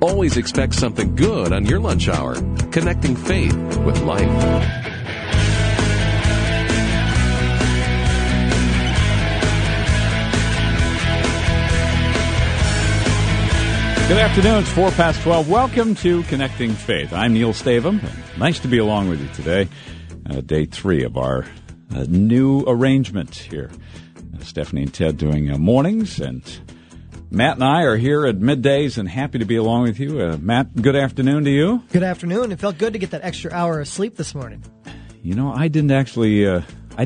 always expect something good on your lunch hour. Connecting faith with life. Good afternoon. It's 12:04. Welcome to Connecting Faith. I'm Neil Stavum. Nice to be along with you today. Day 3 of our new arrangement here. Stephanie and Ted doing mornings, and Matt and I are here at middays and happy to be along with you. Matt, good afternoon to you. Good afternoon. It felt good to get that extra hour of sleep this morning. You know, I didn't actually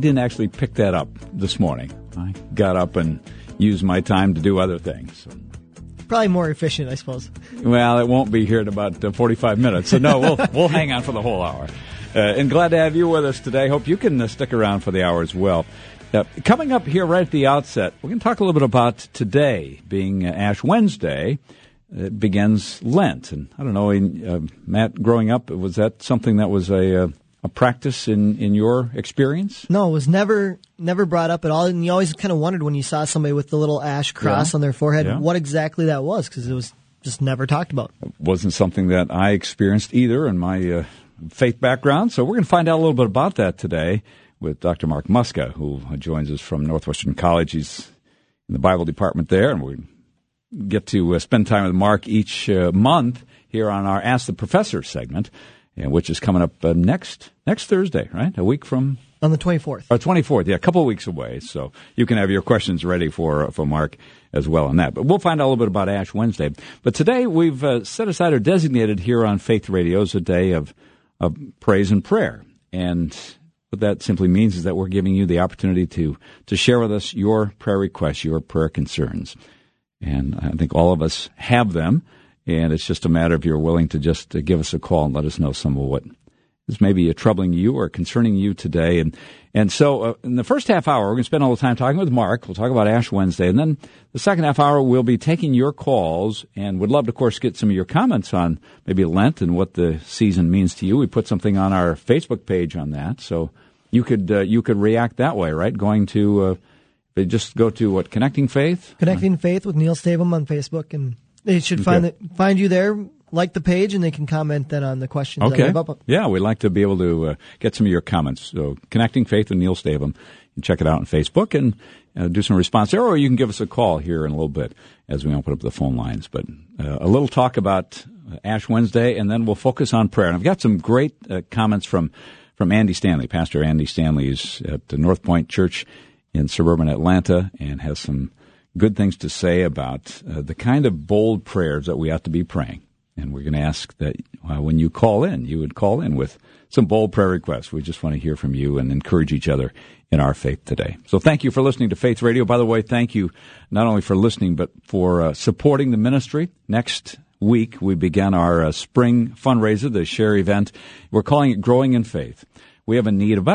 pick that up this morning. I got up and used my time to do other things. Probably more efficient, I suppose. Well, it won't be here in about 45 minutes, so no, we'll hang on for the whole hour. And glad to have you with us today. Hope you can stick around for the hour as well. Coming up here right at the outset, we're going to talk a little bit about today being Ash Wednesday. It begins Lent, and I don't know, Matt, growing up, was that something that was a practice in your experience? No, it was never brought up at all, and you always kind of wondered when you saw somebody with the little ash cross on their forehead what exactly that was, because it was just never talked about. It wasn't something that I experienced either in my faith background, so we're going to find out a little bit about that today with Dr. Mark Muska, who joins us from Northwestern College. He's in the Bible department there, and we get to spend time with Mark each month here on our Ask the Professor segment, which is coming up next Thursday, right? A week from... On the 24th. 24th, yeah, a couple of weeks away. So you can have your questions ready for Mark as well on that. But we'll find out a little bit about Ash Wednesday. But today we've set aside or designated here on Faith Radio as a day of praise and prayer. And what that simply means is that we're giving you the opportunity to share with us your prayer requests, your prayer concerns. And I think all of us have them. And it's just a matter of you're willing to just give us a call and let us know some of what is maybe troubling you or concerning you today. And so in the first half hour, we're going to spend all the time talking with Mark. We'll talk about Ash Wednesday. And then the second half hour, we'll be taking your calls and would love to, of course, get some of your comments on maybe Lent and what the season means to you. We put something on our Facebook page on that. So you could react that way, right? Going to just go to what, Connecting Faith? Connecting Faith with Neil Stavum on Facebook, and they should find you there, like the page, and they can comment then on the questions. Okay. Yeah, we'd like to be able to get some of your comments. So Connecting Faith with Neil Stavum. You can check it out on Facebook and do some response there, or you can give us a call here in a little bit as we open up the phone lines. But a little talk about Ash Wednesday, and then we'll focus on prayer. And I've got some great comments from Andy Stanley. Pastor Andy Stanley is at the North Point Church in suburban Atlanta and has some good things to say about the kind of bold prayers that we ought to be praying. And we're going to ask that when you call in, you would call in with some bold prayer requests. We just want to hear from you and encourage each other in our faith today. So thank you for listening to Faith Radio. By the way, thank you not only for listening, but for supporting the ministry. Next week, we begin our spring fundraiser, the Share event. We're calling it Growing in Faith. We have a need, about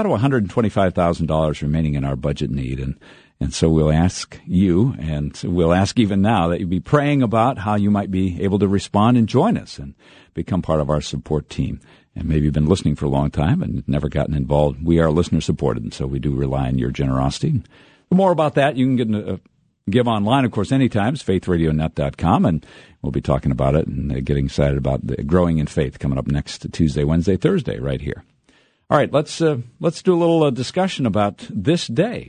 $125,000 remaining in our budget need, and so we'll ask you, and we'll ask even now, that you be praying about how you might be able to respond and join us and become part of our support team. And maybe you've been listening for a long time and never gotten involved. We are listener-supported, and so we do rely on your generosity. For more about that, you can give online, of course, anytime. It's faithradionet.com, and we'll be talking about it and getting excited about the Growing in Faith coming up next Tuesday, Wednesday, Thursday, right here. All right, let's do a little discussion about this day.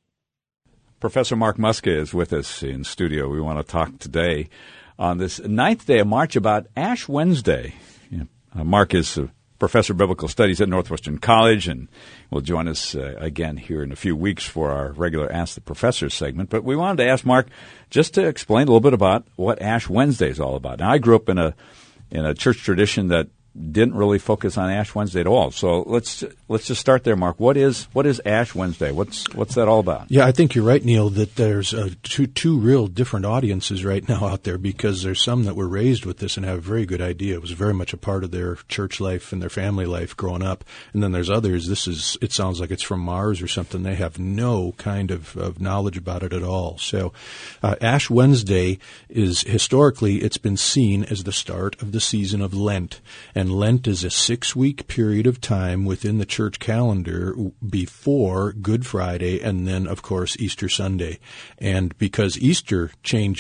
Professor Mark Muska is with us in studio. We want to talk today on this 9th day of March about Ash Wednesday. Mark is a professor of biblical studies at Northwestern College and will join us again here in a few weeks for our regular Ask the Professor segment. But we wanted to ask Mark just to explain a little bit about what Ash Wednesday is all about. Now, I grew up in a church tradition that didn't really focus on Ash Wednesday at all. So let's just start there, Mark. What is Ash Wednesday? What's that all about? Yeah, I think you're right, Neil, that there's two real different audiences right now out there, because there's some that were raised with this and have a very good idea. It was very much a part of their church life and their family life growing up. And then there's others, it sounds like it's from Mars or something. They have no kind of knowledge about it at all. So Ash Wednesday is, historically, it's been seen as the start of the season of Lent. And Lent is a 6-week period of time within the church calendar before Good Friday and then, of course, Easter Sunday. And because Easter changes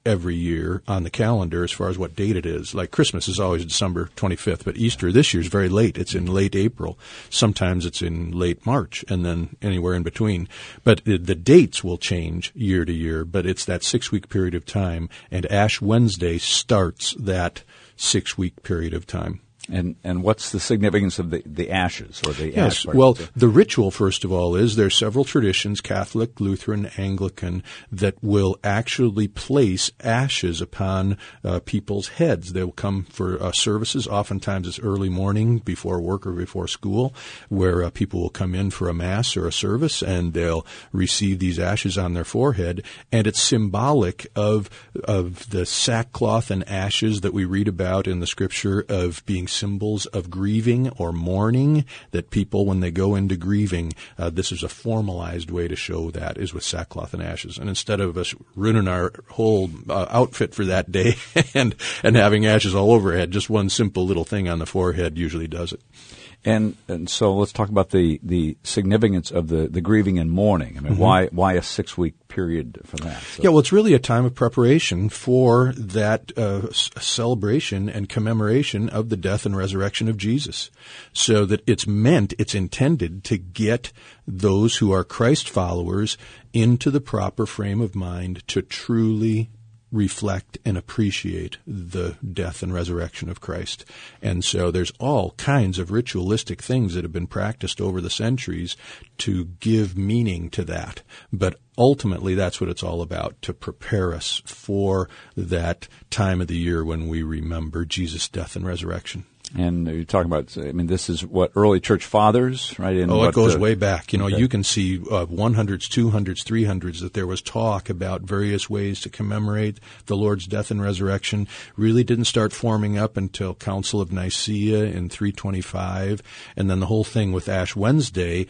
every year on the calendar as far as what date it is. Like Christmas is always December 25th, but Easter this year is very late. It's in late April. Sometimes it's in late March, and then anywhere in between. But the dates will change year to year, but it's that 6-week period of time, and Ash Wednesday starts that 6-week period of time. And what's the significance of the ashes or the ash? Well, the ritual, first of all, is there's several traditions, Catholic, Lutheran, Anglican, that will actually place ashes upon people's heads. They'll come for services. Oftentimes it's early morning before work or before school, where people will come in for a mass or a service, and they'll receive these ashes on their forehead. And it's symbolic of the sackcloth and ashes that we read about in the Scripture, of being symbols of grieving or mourning, that people, when they go into grieving, this is a formalized way to show that, is with sackcloth and ashes. And instead of us ruining our whole outfit for that day and having ashes all over our head, just one simple little thing on the forehead usually does it. And so let's talk about the significance of the grieving and mourning. I mean, why a 6-week period for that? So. Yeah, well, it's really a time of preparation for that celebration and commemoration of the death and resurrection of Jesus, so that it's intended to get those who are Christ followers into the proper frame of mind to truly reflect and appreciate the death and resurrection of Christ. And so there's all kinds of ritualistic things that have been practiced over the centuries to give meaning to that. But ultimately, that's what it's all about, to prepare us for that time of the year when we remember Jesus' death and resurrection. And you're talking about, I mean, this is what early church fathers, right? It goes way back. Okay. You can see 100s, 200s, 300s that there was talk about various ways to commemorate the Lord's death and resurrection. Really didn't start forming up until Council of Nicaea in 325. And then the whole thing with Ash Wednesday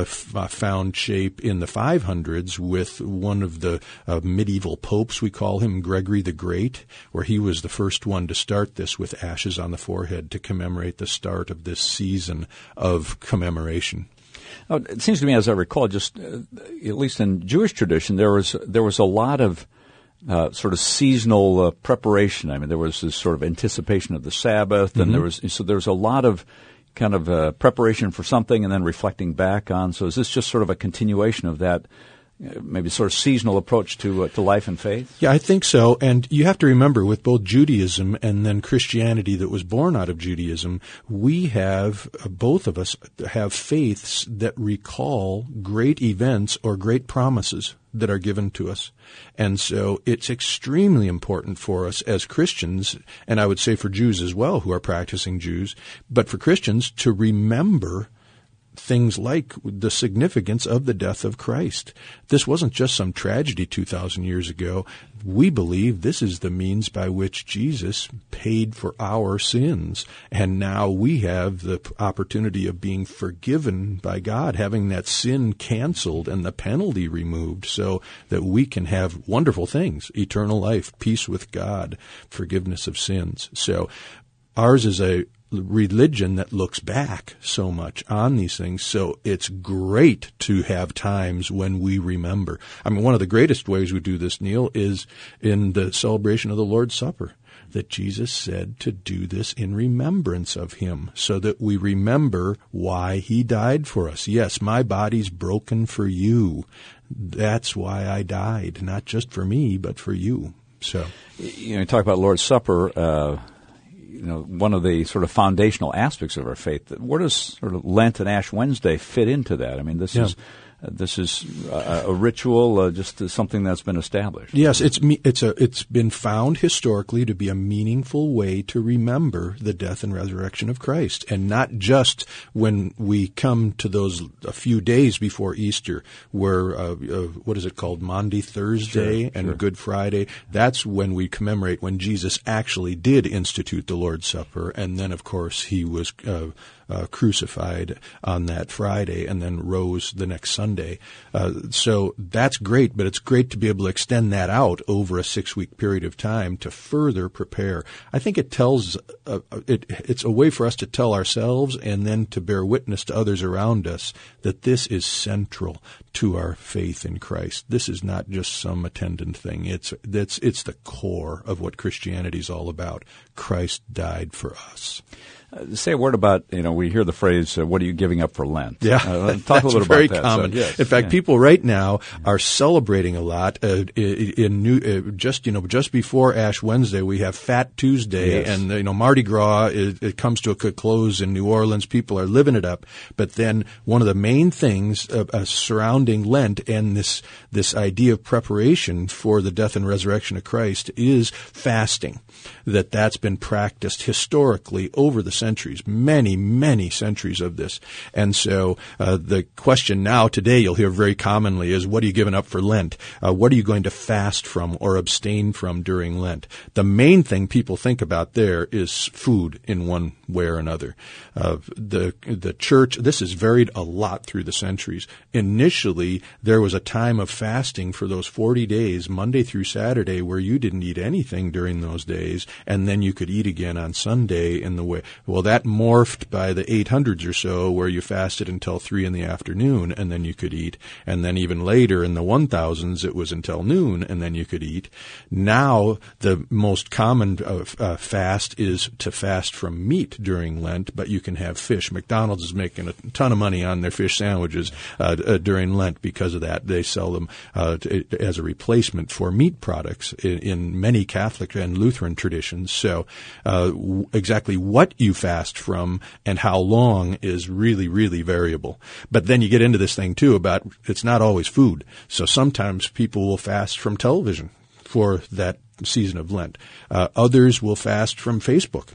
found shape in the 500s with one of the medieval popes, we call him Gregory the Great, where he was the first one to start this with ashes on the forehead to commemorate the start of this season of commemoration. Now, it seems to me, as I recall, just at least in Jewish tradition, there was a lot of sort of seasonal preparation. I mean, there was this sort of anticipation of the Sabbath, and there was a lot of kind of preparation for something and then reflecting back on. So is this just sort of a continuation of that? Maybe sort of seasonal approach to life and faith? Yeah, I think so. And you have to remember, with both Judaism and then Christianity that was born out of Judaism, we have, both of us have faiths that recall great events or great promises that are given to us. And so it's extremely important for us as Christians, and I would say for Jews as well who are practicing Jews, but for Christians to remember things like the significance of the death of Christ. This wasn't just some tragedy 2,000 years ago. We believe this is the means by which Jesus paid for our sins. And now we have the opportunity of being forgiven by God, having that sin canceled and the penalty removed so that we can have wonderful things, eternal life, peace with God, forgiveness of sins. So ours is a religion that looks back so much on these things, so it's great to have times when we remember. I mean, one of the greatest ways we do this, Neil, is in the celebration of the Lord's Supper, that Jesus said to do this in remembrance of him, so that we remember why he died for us. Yes, my body's broken for you. That's why I died, not just for me, but for you. So, you talk about Lord's Supper, one of the sort of foundational aspects of our faith. Where does sort of Lent and Ash Wednesday fit into that? I mean, this is a ritual, just something that's been established. Yes, it's been found historically to be a meaningful way to remember the death and resurrection of Christ, and not just when we come to those a few days before Easter, where what is it called, Maundy Thursday and Good Friday. That's when we commemorate when Jesus actually did institute the Lord's Supper, and then of course he was crucified on that Friday and then rose the next Sunday. So that's great, but it's great to be able to extend that out over a 6-week period of time to further prepare. I think it tells it's a way for us to tell ourselves and then to bear witness to others around us that this is central to our faith in Christ. This is not just some attendant thing. It's the core of what Christianity is all about. Christ died for us. Say a word about, we hear the phrase, what are you giving up for Lent? Yeah, talk a little bit very about that. Common. So, yes, in fact, people right now are celebrating a lot. Just before Ash Wednesday, we have Fat Tuesday, yes. And Mardi Gras. It comes to a close in New Orleans. People are living it up. But then one of the main things surrounding Lent and this idea of preparation for the death and resurrection of Christ is fasting. That's been practiced historically over the centuries, many, many centuries of this. And so the question now today you'll hear very commonly is, what are you giving up for Lent? What are you going to fast from or abstain from during Lent? The main thing people think about there is food in one way or another. The church, this has varied a lot through the centuries. Initially, there was a time of fasting for those 40 days, Monday through Saturday, where you didn't eat anything during those days, and then you could eat again on Sunday in the way. Well, that morphed by the 800s or so, where you fasted until 3 in the afternoon, and then you could eat. And then even later in the 1000s, it was until noon, and then you could eat. Now, the most common fast is to fast from meat during Lent, but you can have fish. McDonald's is making a ton of money on their fish sandwiches during Lent because of that. They sell them as a replacement for meat products in many Catholic and Lutheran traditions. So exactly what you fast from and how long is really, really variable. But then you get into this thing, too, about it's not always food. So sometimes people will fast from television for that season of Lent. Others will fast from Facebook.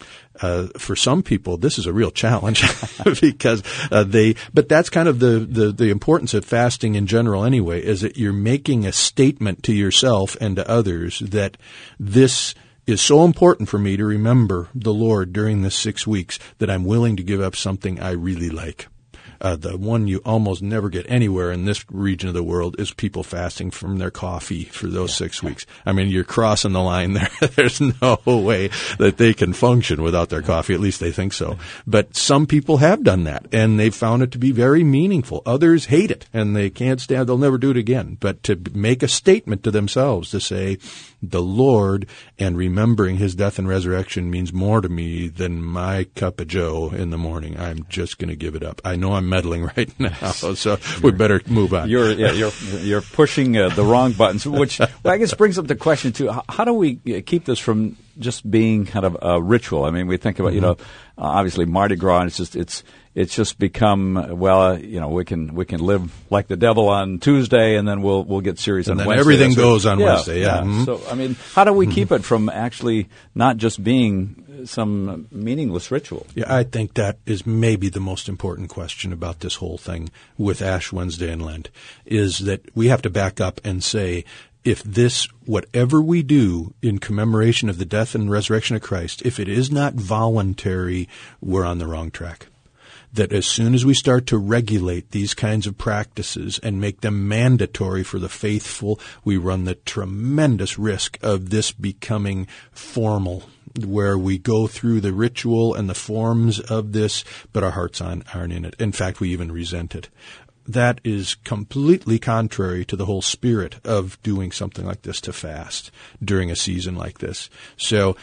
For some people, this is a real challenge because but that's kind of the importance of fasting in general anyway, is that you're making a statement to yourself and to others that this is so important for me to remember the Lord during this 6 weeks that I'm willing to give up something I really like. The one you almost never get anywhere in this region of the world is people fasting from their coffee for those 6 weeks. I mean, you're crossing the line there. There's no way that they can function without their coffee. At least they think so. But some people have done that, and they've found it to be very meaningful. Others hate it, and they can't stand. They'll never do it again. But to make a statement to themselves to say, the Lord and remembering His death and resurrection means more to me than my cup of joe in the morning. I'm just going to give it up. I know I'm meddling right now, so we better move on. You're pushing the wrong buttons, which I guess brings up the question too: how do we keep this from just being kind of a ritual? I mean, we think about obviously Mardi Gras, and it's just become we can live like the devil on Tuesday, and then we'll get serious on Wednesday. And then everything goes on Wednesday. Yeah. Mm-hmm. So I mean, how do we keep it from actually not just being some meaningless ritual? Yeah, I think that is maybe the most important question about this whole thing with Ash Wednesday and Lent, is that we have to back up and say, if whatever we do in commemoration of the death and resurrection of Christ, if it is not voluntary, we're on the wrong track. That as soon as we start to regulate these kinds of practices and make them mandatory for the faithful, we run the tremendous risk of this becoming formal, where we go through the ritual and the forms of this, but our hearts aren't in it. In fact, we even resent it. That is completely contrary to the whole spirit of doing something like this, to fast during a season like this. So,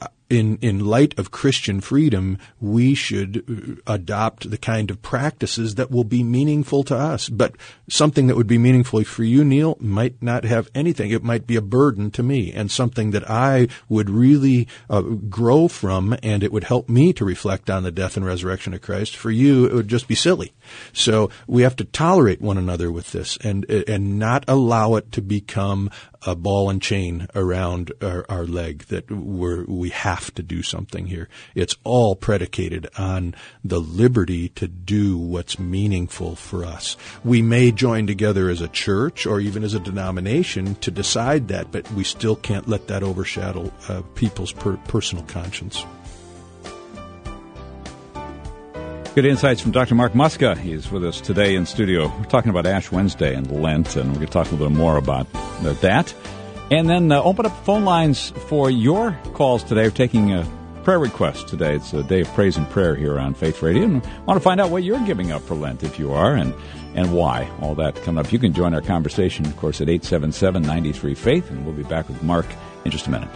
in light of Christian freedom, we should adopt the kind of practices that will be meaningful to us. But something that would be meaningful for you, Neil, might not have anything. It might be a burden to me, and something that I would really grow from, and it would help me to reflect on the death and resurrection of Christ. For you, it would just be silly. So we have to tolerate one another with this, and not allow it to become a ball and chain around our leg, that we have to do something here. It's all predicated on the liberty to do what's meaningful for us. We may join together as a church or even as a denomination to decide that, but we still can't let that overshadow people's personal conscience. Good insights from Dr. Mark Muska. He's with us today in studio. We're talking about Ash Wednesday and Lent, and we're going to talk a little bit more about that. And then open up phone lines for your calls today. We're taking a prayer request today. It's a day of praise and prayer here on Faith Radio. And I want to find out what you're giving up for Lent, if you are, and why. All that coming up. You can join our conversation, of course, at 877-93-FAITH, and we'll be back with Mark in just a minute.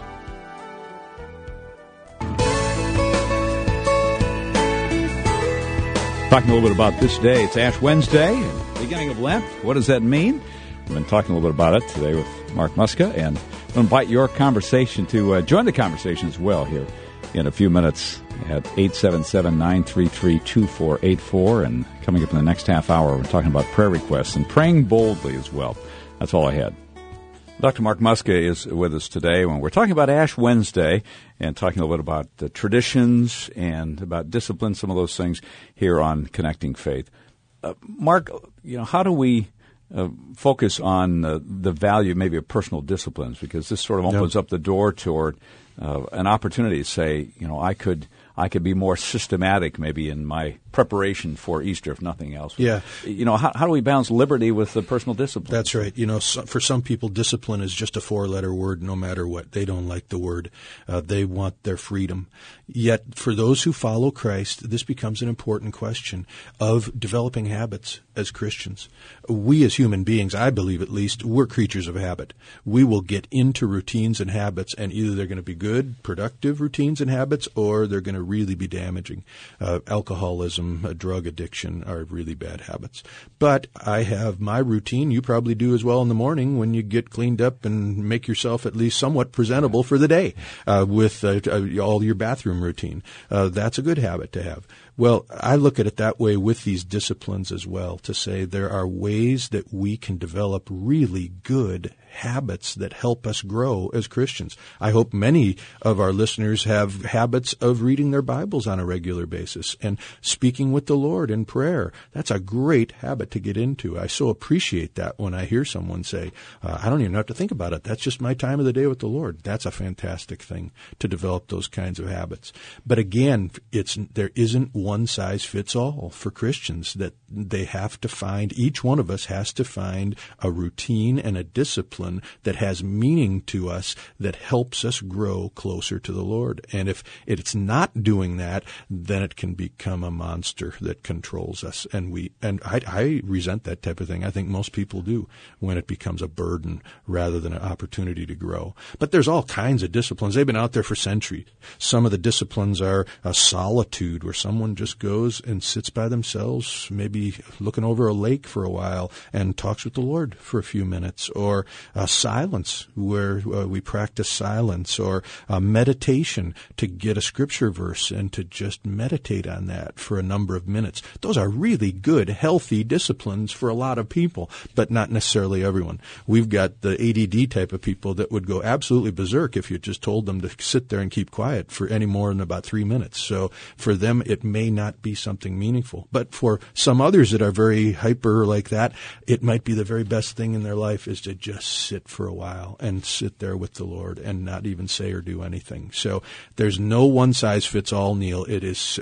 Talking a little bit about this day. It's Ash Wednesday, beginning of Lent. What does that mean? We've been talking a little bit about it today with Mark Muska, and I'll invite your conversation to join the conversation as well here in a few minutes at 877-933-2484. And coming up in the next half hour, we're talking about prayer requests and praying boldly as well. That's all I had. Dr. Mark Muska is with us today when we're talking about Ash Wednesday and talking a little bit about the traditions and about discipline, some of those things here on Connecting Faith. Mark, how do we focus on the value maybe of personal disciplines? Because this sort of opens up the door toward an opportunity to say, I could be more systematic maybe in my preparation for Easter, if nothing else. Yeah. How do we balance liberty with the personal discipline? That's right. For some people, discipline is just a 4-letter word no matter what. They don't like the word. They want their freedom. Yet, for those who follow Christ, this becomes an important question of developing habits as Christians. We as human beings, I believe at least, we're creatures of habit. We will get into routines and habits, and either they're going to be good, productive routines and habits, or they're going to really be damaging. Alcoholism, drug addiction are really bad habits. But I have my routine. You probably do as well in the morning when you get cleaned up and make yourself at least somewhat presentable for the day with all your bathroom routine. That's a good habit to have. Well, I look at it that way with these disciplines as well, to say there are ways that we can develop really good habits that help us grow as Christians. I hope many of our listeners have habits of reading their Bibles on a regular basis and speaking with the Lord in prayer. That's a great habit to get into. I so appreciate that when I hear someone say, I don't even have to think about it. That's just my time of the day with the Lord. That's a fantastic thing to develop those kinds of habits. But again, there isn't one size fits all for Christians, that they have to find, each one of us has to find a routine and a discipline that has meaning to us, that helps us grow closer to the Lord. And if it's not doing that, then it can become a monster that controls us. And I resent that type of thing. I think most people do, when it becomes a burden rather than an opportunity to grow. But there's all kinds of disciplines. They've been out there for centuries. Some of the disciplines are a solitude, where someone just goes and sits by themselves, maybe looking over a lake for a while and talks with the Lord for a few minutes, or silence, where we practice silence, or meditation, to get a scripture verse and to just meditate on that for a number of minutes. Those are really good, healthy disciplines for a lot of people, but not necessarily everyone. We've got the ADD type of people that would go absolutely berserk if you just told them to sit there and keep quiet for any more than about 3 minutes. So for them, it may not be something meaningful. But for some others that are very hyper like that, it might be the very best thing in their life is to just sit for a while and sit there with the Lord and not even say or do anything. So there's no one size fits all, Neil. It is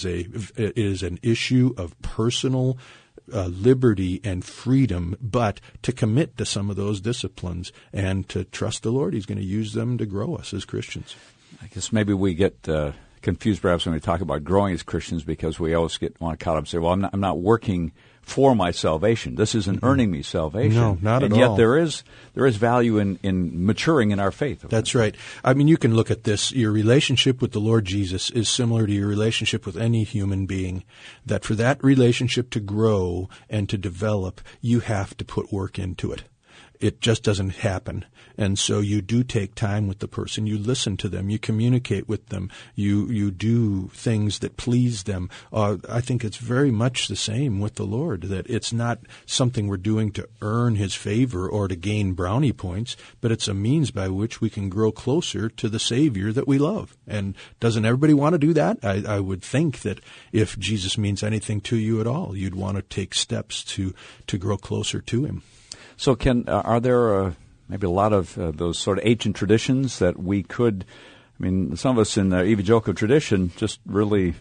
an issue of personal liberty and freedom, but to commit to some of those disciplines and to trust the Lord. He's going to use them to grow us as Christians. I guess maybe we get confused perhaps when we talk about growing as Christians, because we always want to caught up and say, well, I'm not working for my salvation. This isn't earning me salvation. No, not at all. And yet there is value in maturing in our faith. That's right. I mean, you can look at this. Your relationship with the Lord Jesus is similar to your relationship with any human being, that for that relationship to grow and to develop, you have to put work into it. It just doesn't happen. And so you do take time with the person. You listen to them. You communicate with them. You do things that please them. I think it's very much the same with the Lord, that it's not something we're doing to earn His favor or to gain brownie points, but it's a means by which we can grow closer to the Savior that we love. And doesn't everybody want to do that? I would think that if Jesus means anything to you at all, you'd want to take steps to grow closer to Him. So are there maybe a lot of those sort of ancient traditions that we could, I mean, some of us in the evangelical tradition just really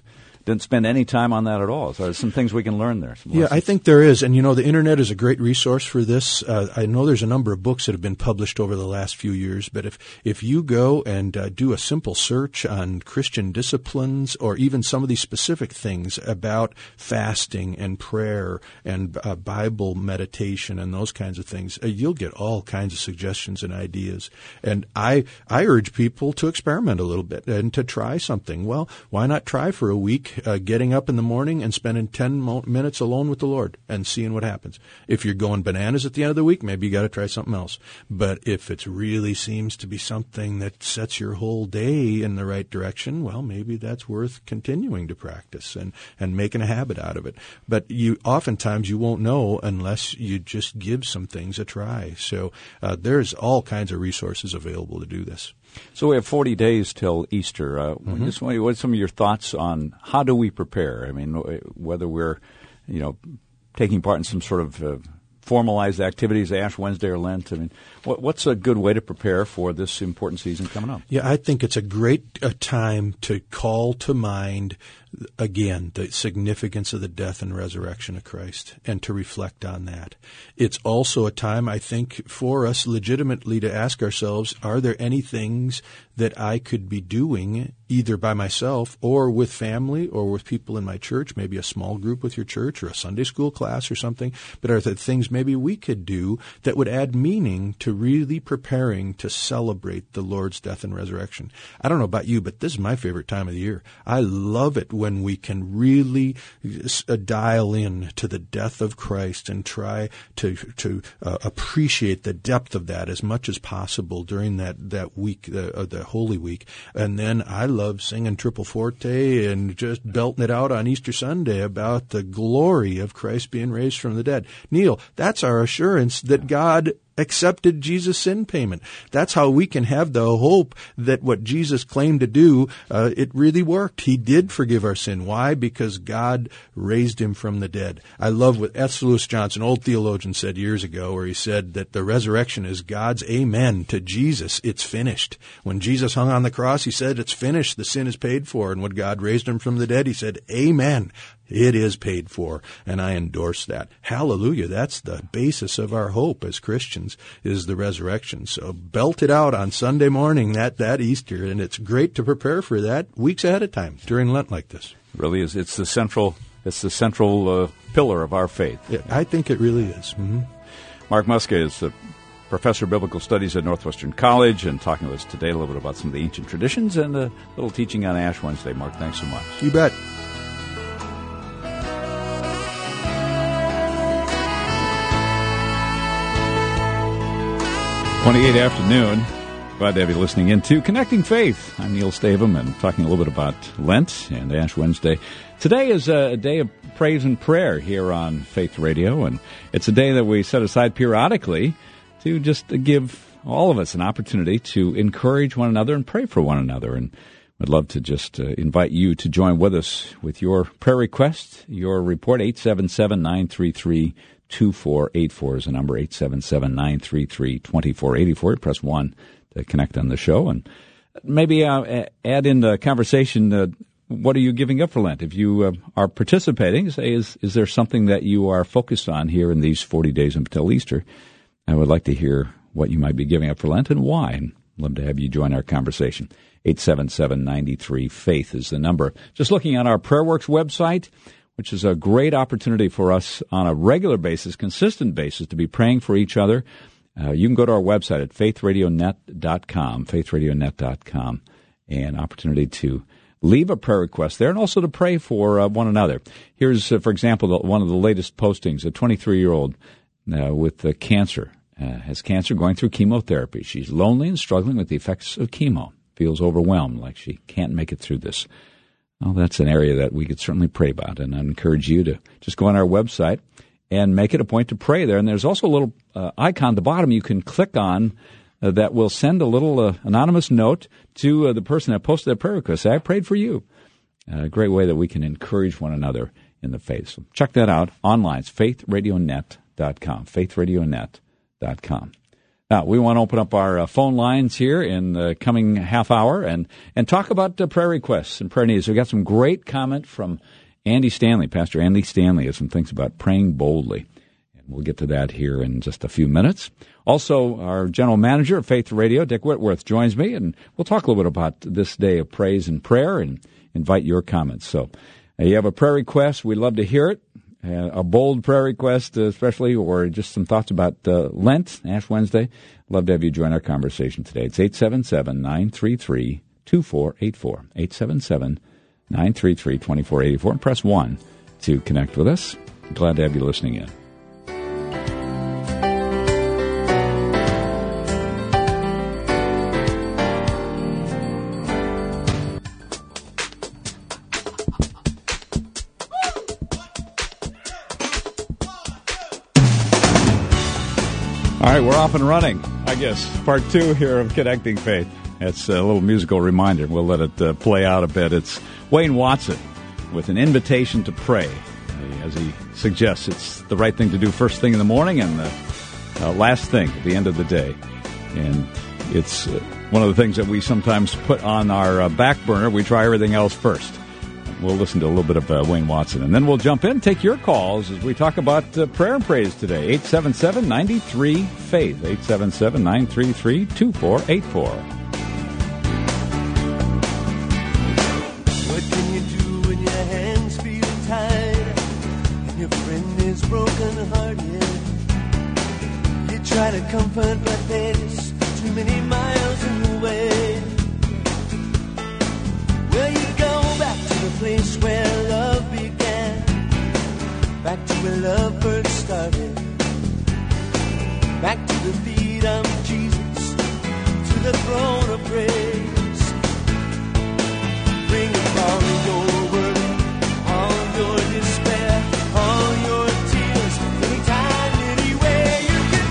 didn't spend any time on that at all. So there's some things we can learn there. Yeah, I think there is. And, the internet is a great resource for this. I know there's a number of books that have been published over the last few years, but if you go and do a simple search on Christian disciplines or even some of these specific things about fasting and prayer and Bible meditation and those kinds of things, you'll get all kinds of suggestions and ideas. And I urge people to experiment a little bit and to try something. Well, why not try for a week getting up in the morning and spending 10 minutes alone with the Lord and seeing what happens? If you're going bananas at the end of the week, maybe you got to try something else. But if it really seems to be something that sets your whole day in the right direction, well, maybe that's worth continuing to practice and making a habit out of it. But oftentimes you won't know unless you just give some things a try. So there's all kinds of resources available to do this. So we have 40 days till Easter. Just what are some of your thoughts on how do we prepare? I mean, whether we're, taking part in some sort of formalized activities, Ash Wednesday or Lent. I mean, what's a good way to prepare for this important season coming up? Yeah, I think it's a great time to call to mind, again, the significance of the death and resurrection of Christ and to reflect on that. It's also a time, I think, for us legitimately to ask ourselves, are there any things that I could be doing either by myself or with family or with people in my church, maybe a small group with your church or a Sunday school class or something, but are there things maybe we could do that would add meaning to really preparing to celebrate the Lord's death and resurrection? I don't know about you, but this is my favorite time of the year. I love it when we can really dial in to the death of Christ and try to appreciate the depth of that as much as possible during that week, the Holy Week. And then I love singing Triple Forte and just belting it out on Easter Sunday about the glory of Christ being raised from the dead. Neil, that's our assurance that God accepted Jesus' sin payment. That's how we can have the hope that what Jesus claimed to do, it really worked. He did forgive our sin. Why? Because God raised him from the dead. I love what S. Lewis Johnson, old theologian, said years ago, where he said that the resurrection is God's amen to Jesus. It's finished. When Jesus hung on the cross, he said, it's finished. The sin is paid for. And when God raised him from the dead, he said, amen. It is paid for, and I endorse that. Hallelujah. That's the basis of our hope as Christians, is the resurrection. So belt it out on Sunday morning, that Easter, and it's great to prepare for that weeks ahead of time during Lent like this. It really is. It's the central pillar of our faith. Yeah, I think it really is. Mm-hmm. Mark Muska is a professor of biblical studies at Northwestern College and talking with us today a little bit about some of the ancient traditions and a little teaching on Ash Wednesday. Mark, thanks so much. You bet. 28 afternoon. Glad to have you listening in to Connecting Faith. I'm Neil Stavum and talking a little bit about Lent and Ash Wednesday. Today is a day of praise and prayer here on Faith Radio, and it's a day that we set aside periodically to just give all of us an opportunity to encourage one another and pray for one another. And I'd love to just invite you to join with us with your prayer request, your report. 877-933-2484 is the number, 877-933-2484. Press 1 to connect on the show, and maybe add in the conversation, what are you giving up for Lent? If you are participating, say, is there something that you are focused on here in these 40 days until Easter? I would like to hear what you might be giving up for Lent and why. And I'd love to have you join our conversation. 877-93-FAITH is the number. Just looking at our PrayerWorks website, which is a great opportunity for us on a regular basis, consistent basis, to be praying for each other. You can go to our website at faithradionet.com, and opportunity to leave a prayer request there and also to pray for one another. Here's, for example, one of the latest postings, a 23-year-old with cancer, has cancer, going through chemotherapy. She's lonely and struggling with the effects of chemo, feels overwhelmed, like she can't make it through this. Well, that's an area that we could certainly pray about, and I encourage you to just go on our website and make it a point to pray there. And there's also a little icon at the bottom you can click on that will send a little anonymous note to the person that posted their prayer request. Say, I prayed for you. A great way that we can encourage one another in the faith. So check that out online. It's faithradionet.com, faithradionet.com. Now, we want to open up our phone lines here in the coming half hour and talk about prayer requests and prayer needs. We got some great comment from Andy Stanley. Pastor Andy Stanley has some things about praying boldly. And we'll get to that here in just a few minutes. Also, our general manager of Faith Radio, Dick Whitworth, joins me, and we'll talk a little bit about this day of praise and prayer and invite your comments. So, you have a prayer request, we'd love to hear it. A bold prayer request, especially, or just some thoughts about Lent, Ash Wednesday. Love to have you join our conversation today. It's 877-933-2484. 877-933-2484. And press 1 to connect with us. Glad to have you listening in. All right, we're off and running, I guess. Part 2 here of Connecting Faith. It's a little musical reminder. We'll let it play out a bit. It's Wayne Watson with an invitation to pray. As he suggests, it's the right thing to do first thing in the morning and the last thing at the end of the day. And it's one of the things that we sometimes put on our back burner. We try everything else first. We'll listen to a little bit of Wayne Watson, and then we'll jump in, take your calls as we talk about prayer and praise today. 877-93-FAITH, 877-933-2484. What can you do when your hands feel tied and your friend is broken-hearted? You try to comfort, but there's too many miles in the way. Well, you go back to the place where love began, back to where love first started, back to the feet of Jesus, to the throne of praise. Bring him all your worry, all your despair, all your tears, anytime, anywhere you can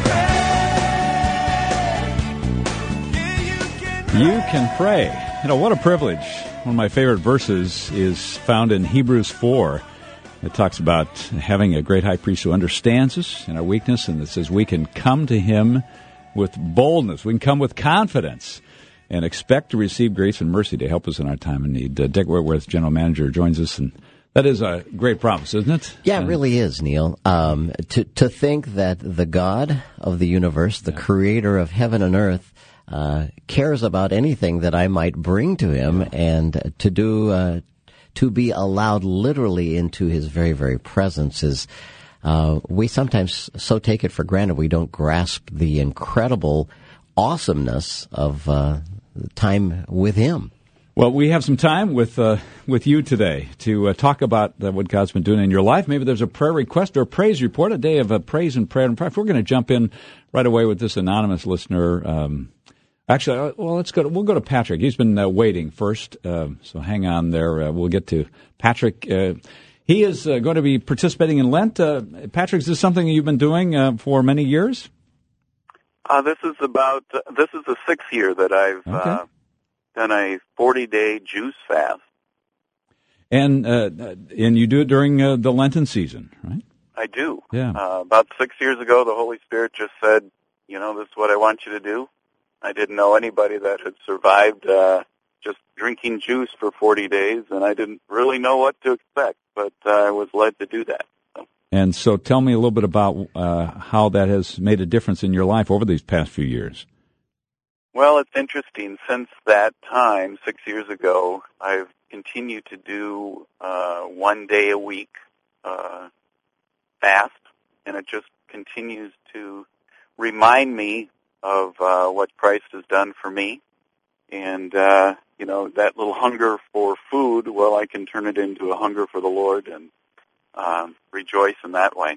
pray. Yeah, You can pray. You know, what a privilege. One of my favorite verses is found in Hebrews 4. It talks about having a great high priest who understands us in our weakness, and it says we can come to him with boldness. We can come with confidence and expect to receive grace and mercy to help us in our time of need. Dick Whitworth, General Manager, joins us, and that is a great promise, isn't it? Yeah, it really is, Neil. To think that the God of the universe, the creator of heaven and earth, cares about anything that I might bring to him, and to be allowed literally into his very, very presence is, we sometimes so take it for granted we don't grasp the incredible awesomeness of time with him. Well, we have some time with you today to talk about what God's been doing in your life. Maybe there's a prayer request or a praise report, a day of praise and prayer. And we're going to jump in right away with this anonymous listener. Actually, well, we'll go to Patrick. He's been waiting first, so hang on there. We'll get to Patrick. He is going to be participating in Lent. Patrick, is this something you've been doing for many years? This is the 6th year that I've done a 40-day juice fast. And you do it during the Lenten season, right? I do. Yeah. About 6 years ago, the Holy Spirit just said, this is what I want you to do. I didn't know anybody that had survived just drinking juice for 40 days, and I didn't really know what to expect, but I was led to do that. And so tell me a little bit about how that has made a difference in your life over these past few years. Well, it's interesting. Since that time, 6 years ago, I've continued to do 1 day a week fast, and it just continues to remind me of what Christ has done for me. And, that little hunger for food, well, I can turn it into a hunger for the Lord and rejoice in that way.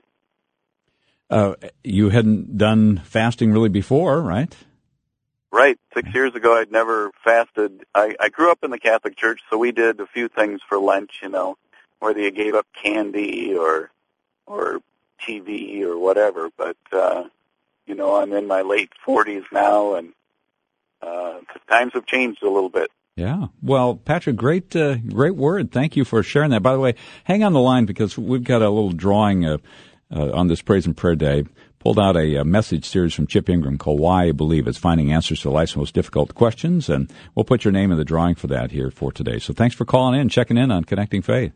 You hadn't done fasting really before, right? Right. 6 years ago, I'd never fasted. I grew up in the Catholic Church, so we did a few things for Lent, whether you gave up candy or TV or whatever. But, I'm in my late 40s now, and times have changed a little bit. Yeah. Well, Patrick, great word. Thank you for sharing that. By the way, hang on the line because we've got a little drawing on this Praise and Prayer Day. pulled out a message series from Chip Ingram called Why I Believe. It's finding answers to life's most difficult questions, and we'll put your name in the drawing for that here for today. So thanks for calling in, checking in on Connecting Faith.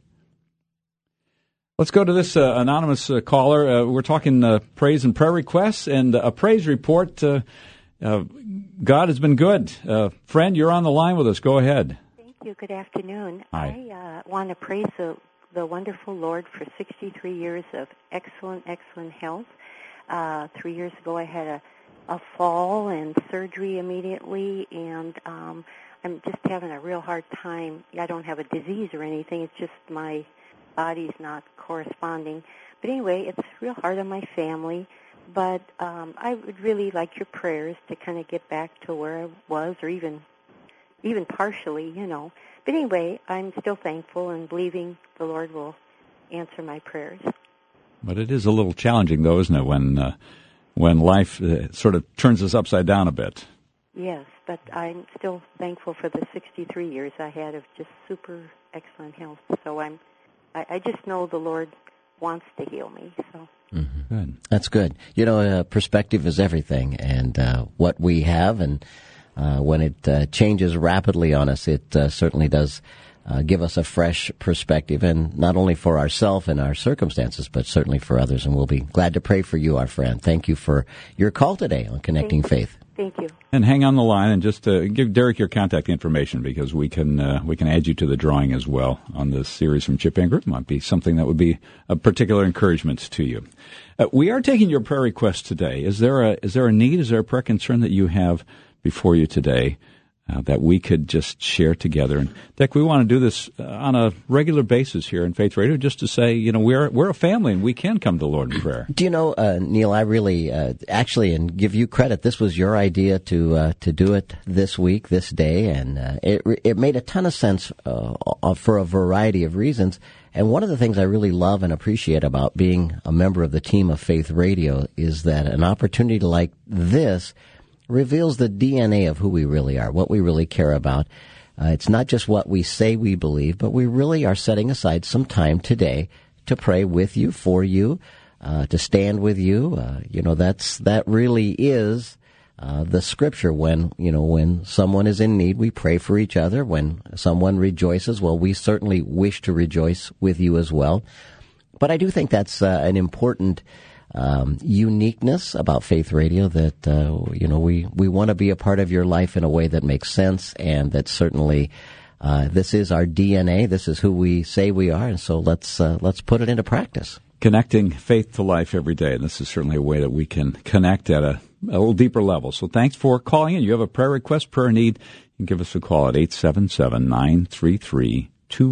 Let's go to this anonymous caller. We're talking praise and prayer requests and a praise report. God has been good. Friend, you're on the line with us. Go ahead. Thank you. Good afternoon. Hi. I want to praise the wonderful Lord for 63 years of excellent health. 3 years ago I had a fall and surgery immediately, and I'm just having a real hard time. I don't have a disease or anything. It's just my body's not corresponding. But anyway, it's real hard on my family. But I would really like your prayers to kind of get back to where I was, or even partially, But anyway, I'm still thankful and believing the Lord will answer my prayers. But it is a little challenging, though, isn't it, when life sort of turns us upside down a bit? Yes, but I'm still thankful for the 63 years I had of just super excellent health. So I just know the Lord wants to heal me. So Good. That's good. Perspective is everything, and what we have, and when it changes rapidly on us, it certainly does give us a fresh perspective, and not only for ourselves and our circumstances, but certainly for others. And we'll be glad to pray for you, our friend. Thank you for your call today on Connecting Faith. Thank you. And hang on the line and just give Derek your contact information, because we can add you to the drawing as well on this series from Chip Ingram. Might be something that would be a particular encouragement to you. We are taking your prayer request today. Is there a need? Is there a prayer concern that you have before you today that we could just share together? And Dick, we want to do this on a regular basis here in Faith Radio, just to say, we're a family and we can come to the Lord in prayer. Do you know, Neil, I really, actually, and give you credit, this was your idea to do it this week, this day, and it made a ton of sense for a variety of reasons. And one of the things I really love and appreciate about being a member of the team of Faith Radio is that an opportunity like this reveals the DNA of who we really are, what we really care about. It's not just what we say we believe, but we really are setting aside some time today to pray with you, for you, to stand with you. That really is the Scripture. When someone is in need, we pray for each other. When someone rejoices, well, we certainly wish to rejoice with you as well. But I do think that's an important uniqueness about Faith Radio, that we want to be a part of your life in a way that makes sense, and that certainly this is our DNA. This is who we say we are, and so let's put it into practice. Connecting faith to life every day, and this is certainly a way that we can connect at a little deeper level. So thanks for calling in. You have a prayer request, prayer need, you can give us a call at 877-933-2484,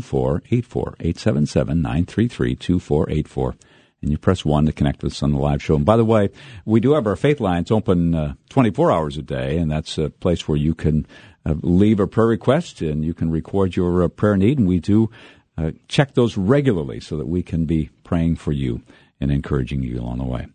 877-933-2484. And you press 1 to connect with us on the live show. And by the way, we do have our Faith Lines open 24 hours a day, and that's a place where you can leave a prayer request and you can record your prayer need. And we do check those regularly so that we can be praying for you and encouraging you along the way.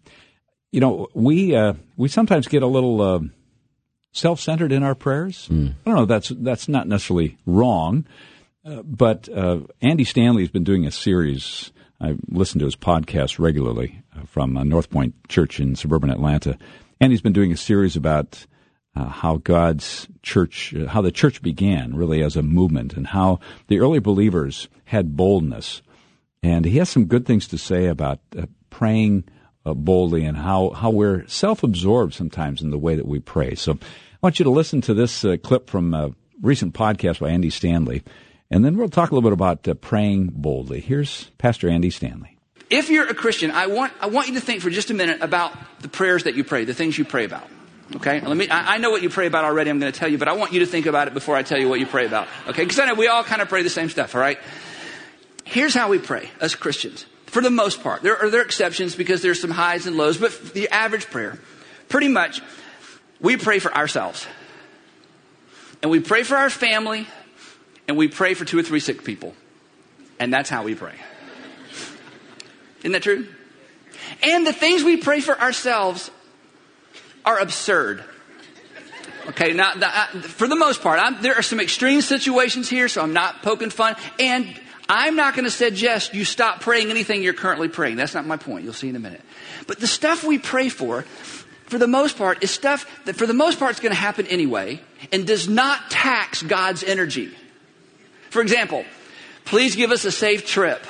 We sometimes get a little self-centered in our prayers. I don't know, that's not necessarily wrong, but Andy Stanley has been doing a series. I listen to his podcast regularly from North Point Church in suburban Atlanta. And he's been doing a series about how God's church, how the church began really as a movement, and how the early believers had boldness. And he has some good things to say about praying boldly, and how we're self-absorbed sometimes in the way that we pray. So I want you to listen to this clip from a recent podcast by Andy Stanley. And then we'll talk a little bit about praying boldly. Here's Pastor Andy Stanley. If you're a Christian, I want you to think for just a minute about the prayers that you pray, the things you pray about. Okay? I know what you pray about already, I'm going to tell you, but I want you to think about it before I tell you what you pray about. Okay? Because I know we all kind of pray the same stuff, all right? Here's how we pray as Christians. For the most part. There are exceptions because there's some highs and lows, but the average prayer, pretty much, we pray for ourselves. And we pray for our family. And we pray for 2 or 3 sick people. And that's how we pray. Isn't that true? And the things we pray for ourselves are absurd. Okay, now, for the most part, there are some extreme situations here, so I'm not poking fun. And I'm not going to suggest you stop praying anything you're currently praying. That's not my point. You'll see in a minute. But the stuff we pray for the most part, is stuff that for the most part is going to happen anyway and does not tax God's energy. For example, please give us a safe trip.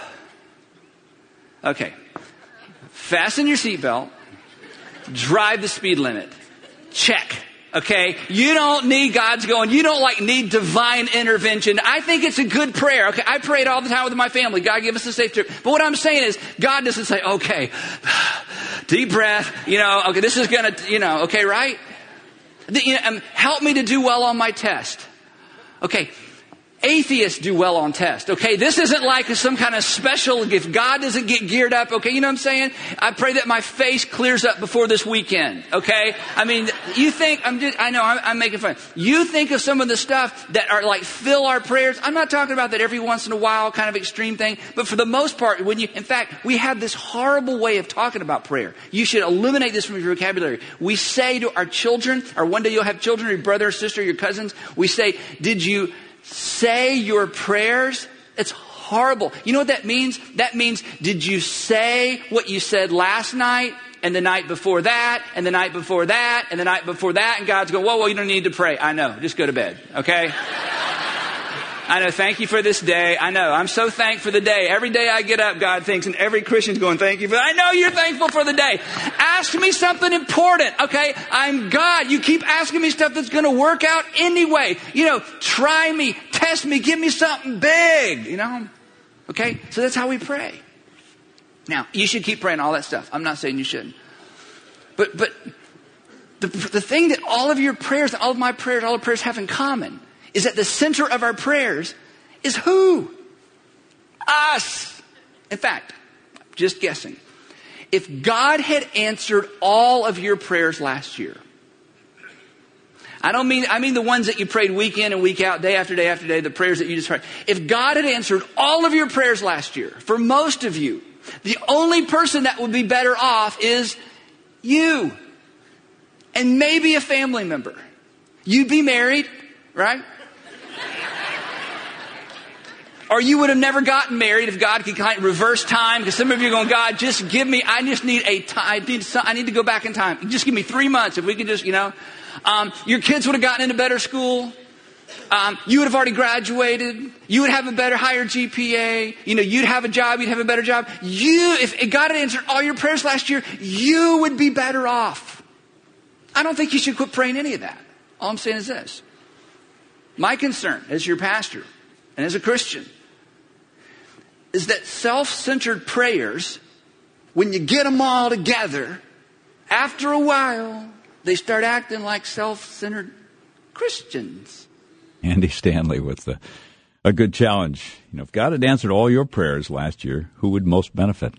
Okay. Fasten your seatbelt. Drive the speed limit. Check. Okay, you don't need God's going. You don't need divine intervention. I think it's a good prayer. Okay, I pray it all the time with my family. God, give us a safe trip. But what I'm saying is, God doesn't say, okay, deep breath. Okay, this is gonna, okay, right? Help me to do well on my test. Okay. Atheists do well on test, okay? This isn't like some kind of special, if God doesn't get geared up, okay? You know what I'm saying? I pray that my face clears up before this weekend, okay? I mean, you think, I'm making fun. You think of some of the stuff that are fill our prayers. I'm not talking about that every once in a while kind of extreme thing, but for the most part, in fact, we have this horrible way of talking about prayer. You should eliminate this from your vocabulary. We say to our children, or one day you'll have children, your brother or sister, your cousins, we say, did you say your prayers? It's horrible. You know what that means? That means, did you say what you said last night and the night before that and the night before that and the night before that? And God's going, whoa, you don't need to pray. I know. Just go to bed. Okay? I know. Thank you for this day. I know. I'm so thankful for the day. Every day I get up, God thinks, and every Christian's going, thank you for that. I know you're thankful for the day. Ask me something important, okay? I'm God. You keep asking me stuff that's going to work out anyway. Try me, test me, give me something big, Okay? So that's how we pray. Now, you should keep praying all that stuff. I'm not saying you shouldn't. But the thing that all of your prayers, all of my prayers, all the prayers have in common is at the center of our prayers is who? Us. In fact, just guessing. If God had answered all of your prayers last year, I mean the ones that you prayed week in and week out, day after day after day, the prayers that you just prayed. If God had answered all of your prayers last year, for most of you, the only person that would be better off is you. And maybe a family member. You'd be married, right? Or you would have never gotten married if God could kind of reverse time. Because some of you are going, God, just give me, I just need I need to go back in time. Just give me 3 months. If we could just, your kids would have gotten into better school. You would have already graduated. You would have a better, higher GPA. You'd have a job. You'd have a better job. If God had answered all your prayers last year, you would be better off. I don't think you should quit praying any of that. All I'm saying is this. My concern as your pastor and as a Christian is that self-centered prayers, when you get them all together, after a while, they start acting like self-centered Christians. Andy Stanley with a good challenge. If God had answered all your prayers last year, who would most benefit?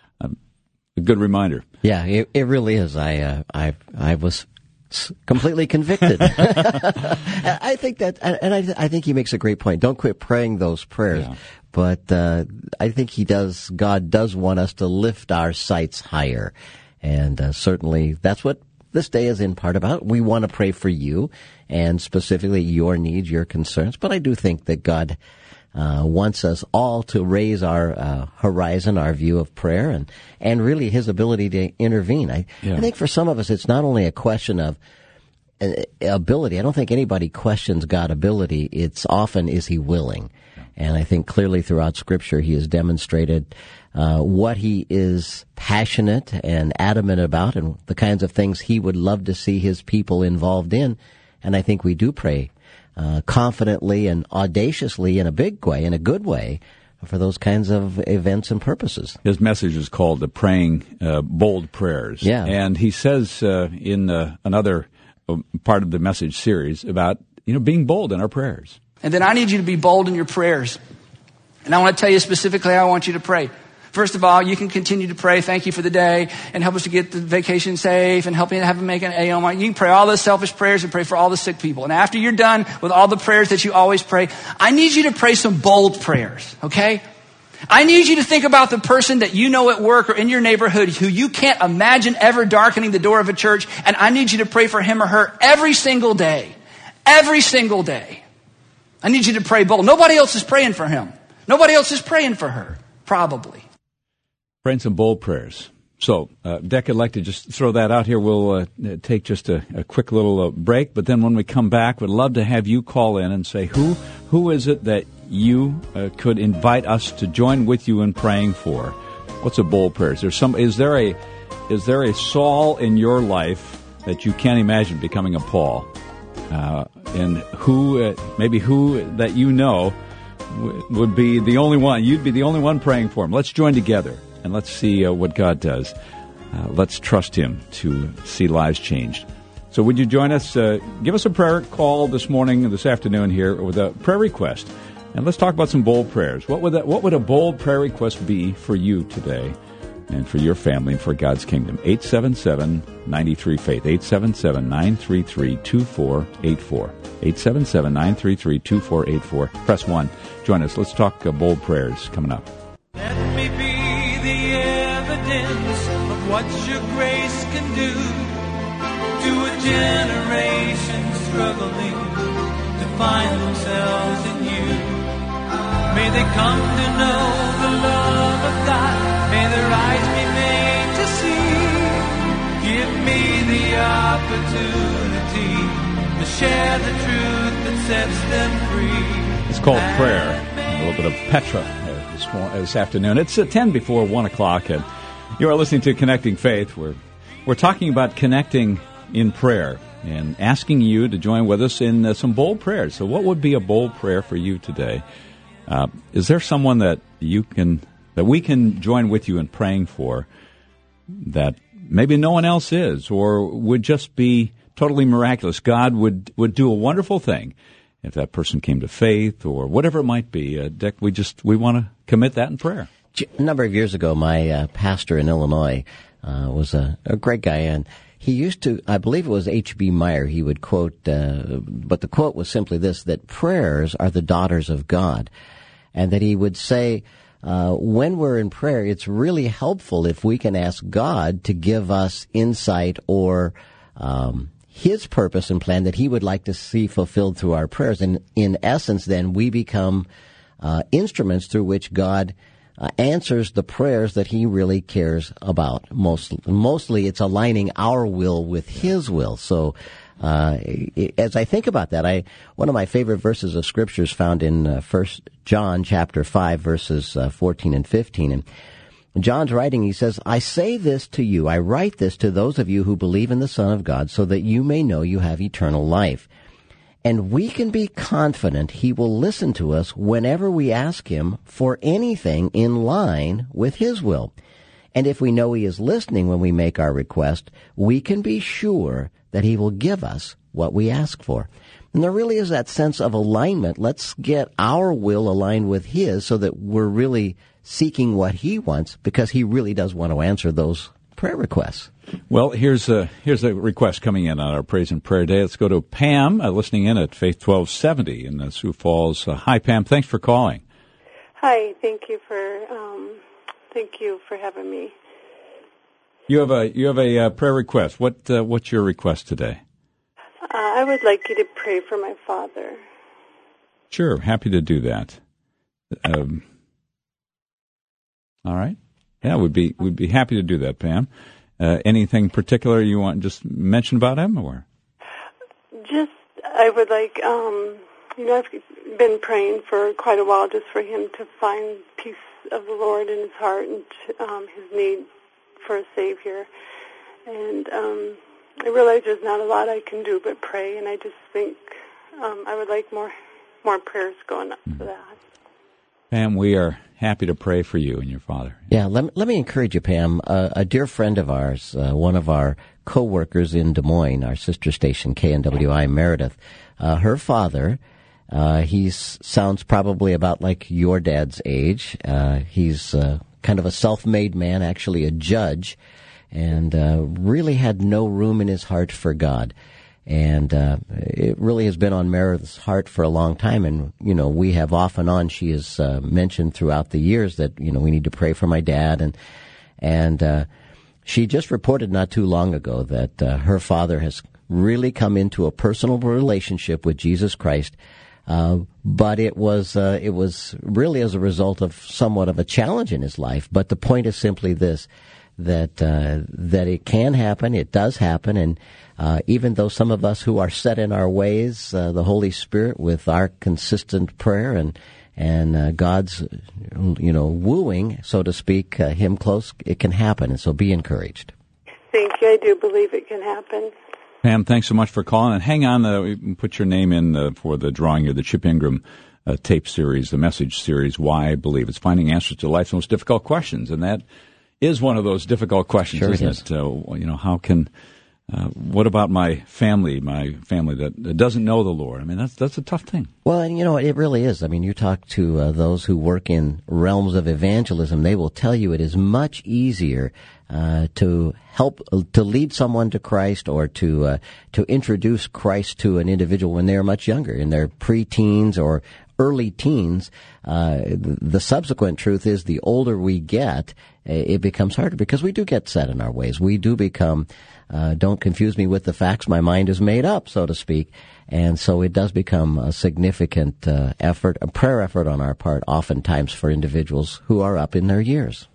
A good reminder. Yeah, it really is. I was completely convicted. I think that, and I think he makes a great point. Don't quit praying those prayers. Yeah. But I think God does want us to lift our sights higher. And certainly that's what this day is in part about. We want to pray for you and specifically your needs, your concerns. But I do think that God wants us all to raise our horizon, our view of prayer, and really His ability to intervene. I think for some of us, it's not only a question of ability. I don't think anybody questions God's ability. It's often, is He willing? And I think clearly throughout Scripture, He has demonstrated what He is passionate and adamant about and the kinds of things He would love to see His people involved in. And I think we do pray confidently and audaciously in a big way, in a good way, for those kinds of events and purposes. His message is called the Praying Bold Prayers. Yeah. And he says in another part of the message series about being bold in our prayers. And then I need you to be bold in your prayers. And I want to tell you specifically how I want you to pray. First of all, you can continue to pray, thank you for the day, and help us to get the vacation safe, and help me to have them make an A on my... You can pray all those selfish prayers and pray for all the sick people. And after you're done with all the prayers that you always pray, I need you to pray some bold prayers, okay? I need you to think about the person that you know at work or in your neighborhood who you can't imagine ever darkening the door of a church, and I need you to pray for him or her every single day. Every single day. I need you to pray bold. Nobody else is praying for him. Nobody else is praying for her, probably. Praying some bold prayers. So, Dick, I'd like to just throw that out here. We'll take just a quick little break, but then when we come back, we'd love to have you call in and say who is it that you could invite us to join with you in praying for? What's a bold prayer? Is there a Saul in your life that you can't imagine becoming a Paul? And who that you know would be the only one? You'd be the only one praying for him. Let's join together. And let's see what God does. Let's trust Him to see lives changed. So would you join us? Give us a prayer call this afternoon here with a prayer request. And let's talk about some bold prayers. What would a bold prayer request be for you today and for your family and for God's kingdom? 877-93-FAITH, 877-933-2484, 877-933-2484. Press 1. Join us. Let's talk bold prayers coming up. Let me be the evidence of what your grace can do to a generation struggling to find themselves in you. May they come to know the love of God. May their eyes be made to see. Give me the opportunity to share the truth that sets them free. It's called prayer. A little bit of Petra this afternoon. It's 10 before 1 o'clock, and you are listening to Connecting Faith. We're talking about connecting in prayer and asking you to join with us in some bold prayers. So what would be a bold prayer for you today? Is there someone that we can join with you in praying for that maybe no one else is, or would just be totally miraculous? God would do a wonderful thing if that person came to faith or whatever it might be. Dick, we want to commit that in prayer. A number of years ago, my pastor in Illinois was a great guy, and he used to, I believe it was H.B. Meyer, he would quote, but the quote was simply this, that prayers are the daughters of God, and that he would say, when we're in prayer, it's really helpful if we can ask God to give us insight or His purpose and plan that He would like to see fulfilled through our prayers. And in essence, then, we become instruments through which God answers the prayers that He really cares about. Mostly it's aligning our will with His will. So as I think about that, one of my favorite verses of Scripture is found in 1 John chapter 5, verses 14 and 15. And John's writing, he says, I say this to you, I write this to those of you who believe in the Son of God, so that you may know you have eternal life. And we can be confident He will listen to us whenever we ask Him for anything in line with His will. And if we know He is listening when we make our request, we can be sure that He will give us what we ask for. And there really is that sense of alignment. Let's get our will aligned with His so that we're really seeking what He wants, because He really does want to answer those prayer requests. Well, here's a request coming in on our Praise and Prayer Day. Let's go to Pam, listening in at Faith 1270 in Sioux Falls. Hi, Pam. Thanks for calling. Hi. Thank you for having me. You have a prayer request. What's your request today? I would like you to pray for my father. Sure, happy to do that. All right. Yeah, we'd be happy to do that, Pam. Anything particular you want to just mention about him, or? I would like, I've been praying for quite a while just for him to find peace of the Lord in his heart and his need for a Savior. And I realize there's not a lot I can do but pray, and I just think I would like more prayers going up for that. Pam, we are happy to pray for you and your father. Yeah, let me encourage you, Pam. A dear friend of ours, one of our co-workers in Des Moines, our sister station, KNWI, Meredith, her father, he sounds probably about like your dad's age. He's kind of a self-made man, actually a judge, and really had no room in his heart for God. And it really has been on Meredith's heart for a long time. And, we have off and on, she has mentioned throughout the years that, we need to pray for my dad. And she just reported not too long ago that her father has really come into a personal relationship with Jesus Christ But it was really as a result of somewhat of a challenge in his life. But the point is simply this, that it can happen, it does happen, and even though some of us who are set in our ways, the Holy Spirit with our consistent prayer and God's wooing, so to speak, him close, it can happen, and so be encouraged. Thank you. I do believe it can happen. Pam, thanks so much for calling. And hang on, put your name in for the drawing of the Chip Ingram tape series, the message series, Why I Believe. It's finding answers to life's most difficult questions, and that is one of those difficult questions, sure isn't it? How can, what about my family that doesn't know the Lord? I mean, that's a tough thing. Well, and it really is. I mean, you talk to those who work in realms of evangelism, they will tell you it is much easier to help to lead someone to Christ or to introduce Christ to an individual when they're much younger, in their pre-teens or early teens. The subsequent truth is the older we get, it becomes harder because we do get set in our ways. We do become, don't confuse me with the facts, my mind is made up, so to speak. And so it does become a significant effort, a prayer effort on our part, oftentimes for individuals who are up in their years.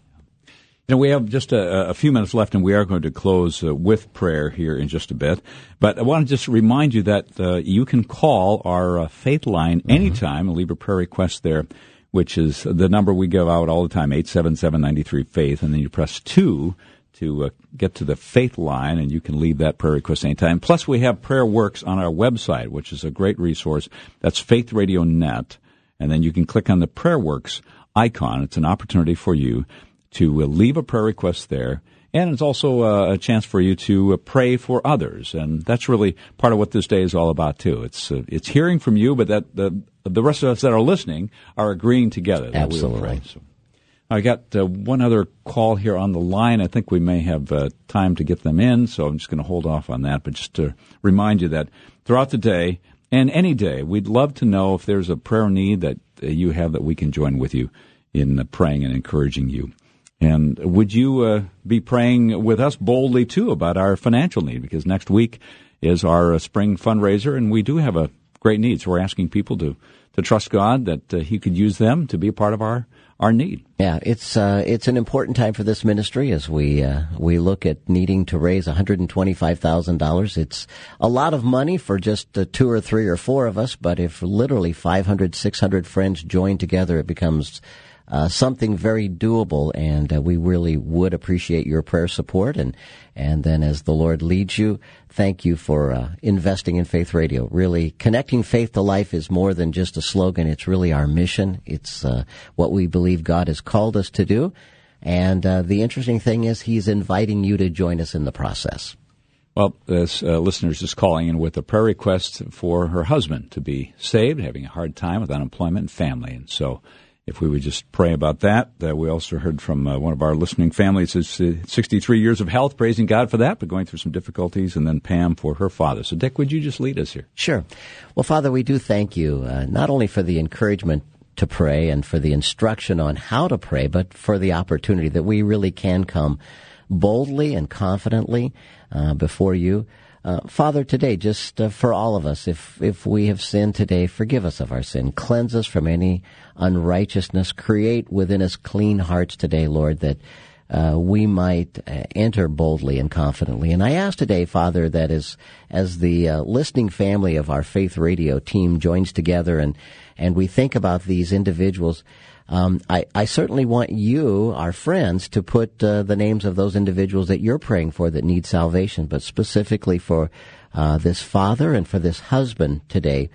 We have just a few minutes left, and we are going to close with prayer here in just a bit. But I want to just remind you that you can call our Faith line anytime and leave a prayer request there, which is the number we give out all the time, 877-93-FAITH, and then you press 2 to get to the Faith line, and you can leave that prayer request anytime. Plus, we have Prayer Works on our website, which is a great resource. That's Faith Radio Net, and then you can click on the Prayer Works icon. It's an opportunity for you to leave a prayer request there, and it's also a chance for you to pray for others, and that's really part of what this day is all about too. It's hearing from you, but that the rest of us that are listening are agreeing together that Absolutely. we will pray. So, I got one other call here on the line. I think we may have time to get them in, so I'm just going to hold off on that. But just to remind you that throughout the day and any day, we'd love to know if there's a prayer need that you have that we can join with you in praying and encouraging you. And would you be praying with us boldly, too, about our financial need? Because next week is our spring fundraiser, and we do have a great need. So we're asking people to trust God that He could use them to be a part of our need. Yeah, it's an important time for this ministry as we look at needing to raise $125,000. It's a lot of money for just 2 or 3 or 4 of us, but if literally 500, 600 friends join together, it becomes something very doable, and we really would appreciate your prayer support. And then as the Lord leads you, thank you for investing in Faith Radio. Really, connecting faith to life is more than just a slogan. It's really our mission. It's what we believe God has called us to do. And the interesting thing is He's inviting you to join us in the process. Well, this listener is just calling in with a prayer request for her husband to be saved, having a hard time with unemployment and family. And so if we would just pray about that. We also heard from one of our listening families, it's 63 years of health, praising God for that, but going through some difficulties, and then Pam for her father. So, Dick, would you just lead us here? Sure. Well, Father, we do thank you, not only for the encouragement to pray and for the instruction on how to pray, but for the opportunity that we really can come boldly and confidently before you. Father, today, just for all of us, if we have sinned today, forgive us of our sin. Cleanse us from any unrighteousness. Create within us clean hearts today, Lord, that we might enter boldly and confidently. And I ask today, Father, that as the listening family of our Faith Radio team joins together and we think about these individuals, I certainly want you, our friends, to put the names of those individuals that you're praying for that need salvation, but specifically for this father and for this husband today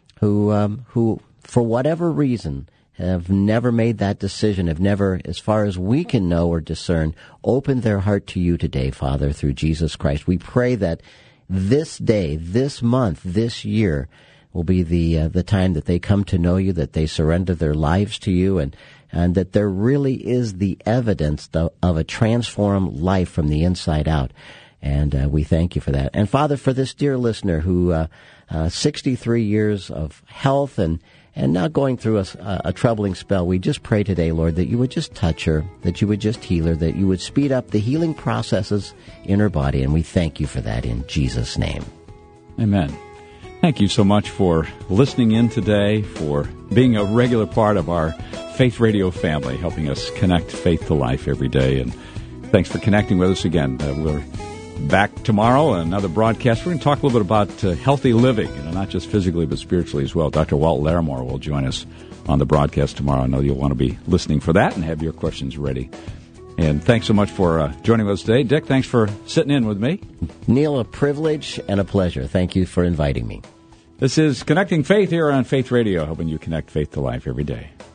who for whatever reason, have never made that decision, have never, as far as we can know or discern, opened their heart to you today, Father, through Jesus Christ. We pray that this day, this month, this year will be the time that they come to know you, that they surrender their lives to you, and that there really is the evidence of a transformed life from the inside out. And we thank you for that. And Father, for this dear listener who 63 years of health and now going through a troubling spell, we just pray today, Lord, that you would just touch her, that you would just heal her, that you would speed up the healing processes in her body. And we thank you for that in Jesus' name. Amen. Thank you so much for listening in today, for being a regular part of our Faith Radio family, helping us connect faith to life every day. And thanks for connecting with us again. We're back tomorrow, another broadcast. We're going to talk a little bit about healthy living, not just physically but spiritually as well. Dr. Walt Larimore will join us on the broadcast tomorrow. I know you'll want to be listening for that and have your questions ready. And thanks so much for joining us today. Dick, thanks for sitting in with me. Neil, a privilege and a pleasure. Thank you for inviting me. This is Connecting Faith here on Faith Radio, helping you connect faith to life every day.